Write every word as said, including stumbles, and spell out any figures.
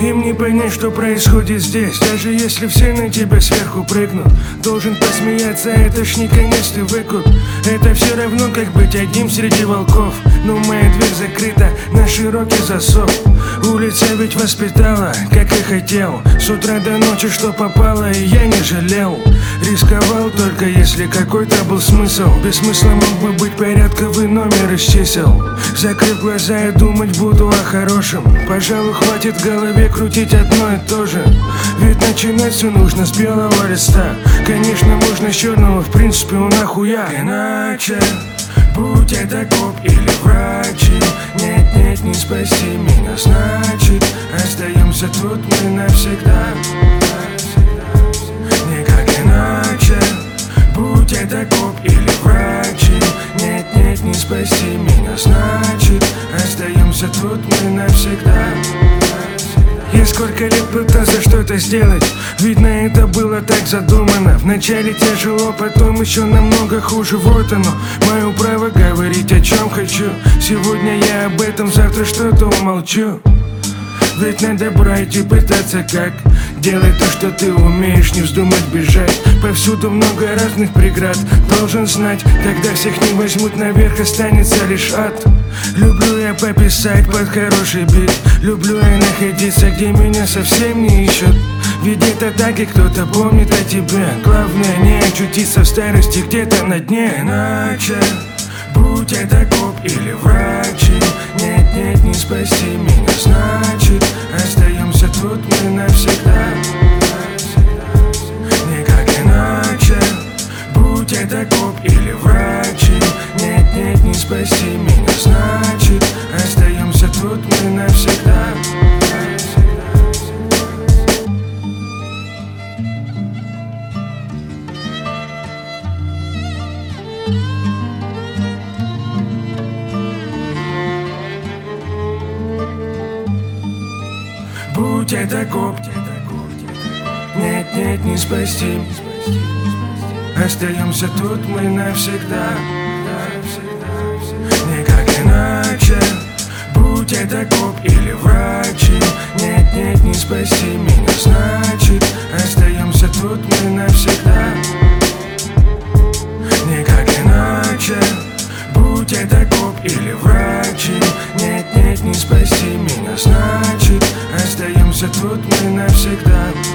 Им не понять, что происходит здесь. Даже если все на тебя сверху прыгнут, должен посмеяться, это ж не конец, ты выкуп. Это все равно, как быть одним среди волков. Но моя дверь закрыта на широкий засов. Улица ведь воспитала, как и хотел. С утра до ночи, что попало, и я не жалел. Рисковал только если какой-то был смысл. Без смысла мог бы быть порядковый номер из чисел. Закрыв глаза, я думать буду о хорошем. Пожалуй, хватит в голове крутить одно и то же. Ведь начинать все нужно с белого листа. Конечно, можно с черного, в принципе, у нахуя. Иначе, будь это коп или врачи, нет, нет, не спаси меня, значит, остаемся тут мы навсегда. Никак иначе, будь это коп или врачи, нет, нет, не спаси меня, значит, остаемся тут мы навсегда. Я сколько лет пытался что-то сделать, видно, это было так задумано. Вначале тяжело, потом еще намного хуже. Вот оно, мое право говорить о чем хочу. Сегодня я об этом, завтра что-то умолчу. Ведь надо брать и пытаться как делать то, что ты умеешь, не вздумать бежать. Повсюду много разных преград, должен знать, когда всех не возьмут наверх, останется лишь ад. Люблю я пописать под хороший бит, люблю я находиться, где меня совсем не ищут. Ведь это так, и кто-то помнит о тебе. Главное не очутиться в старости где-то на дне. Иначе, будь это коп или врачи, нет, нет, не спаси меня, значит, остаемся тут мы навсегда. Никак иначе, будь это коп или врачи, нет, нет, не спаси меня, значит, остаемся тут мы навсегда. Будь это коп, нет, нет, не спасти, остаемся тут мы навсегда. Никак иначе, будь это коп или врачи, нет, нет, не спасти меня, значит, остаемся тут мы навсегда. Никак иначе, будь это коп или врачи, нет, нет, не спасти меня, значит, остаемся тут мы навсегда.